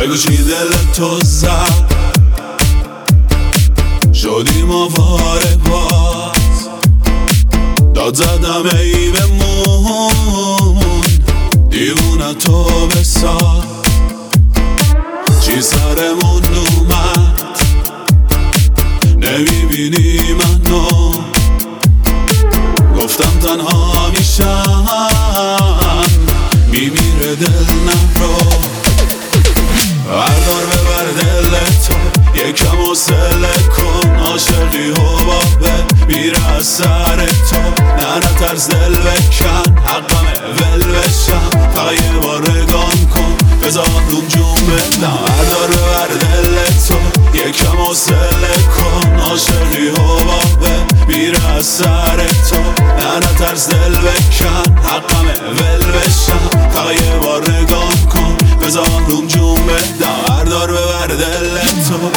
بگو چی دل تو زد شدیم آواره باز داد زدم ای بمون دیوونه تو بساز چی سرمون اومد نمیبینی منو گفتم تنها میشم میمیره دل نرو بردار ببر دل تو یکم حوصله کن عاشقی حبابه میره از سر تو نه نترس دل بکن حقمه ول بشم فقط یه بار نگام کن بذار روم جون بدم بردار ببر دل تو یکم حوصله کن عاشقی حبابه میره از سر تو نه نترس دل بکن حقمه ول بشم فقط یه بار نگام کن بذار روم جون بدم بردار ببر دل تو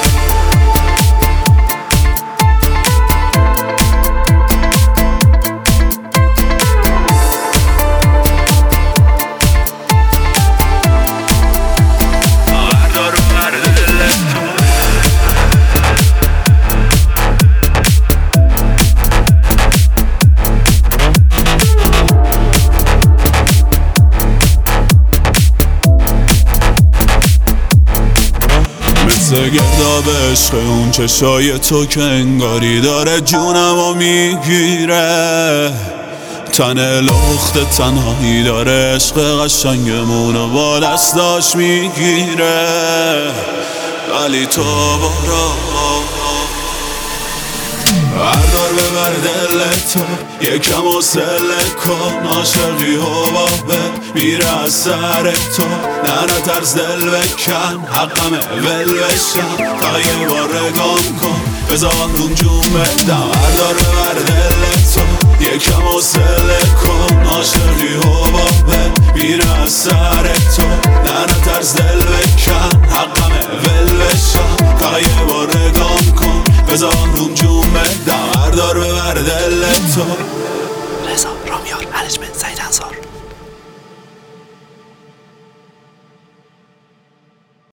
گرداب عشق اون چشای تو که انگاری داره جونمو میگیره تن لخت تنهایی داره عشق قشنگمونو با دستاش میگیره ولی تو برو بردار ببر دل تو یکم حوصله کن عاشقی حبابه میره از سر تو نه نترس دل بکن حقمه ول بشم فقط یه بار نگام کن بذار روم جون بدم بردار ببر دل تو یکم حوصله کن عاشقی حبابه میره از سر تو نه نترس دل بکن حقمه ول بشم فقط یه بار نگام کن بذار روم جون بدم بردار ببر دل تو رضا رامیار منیجمنت سعید انصار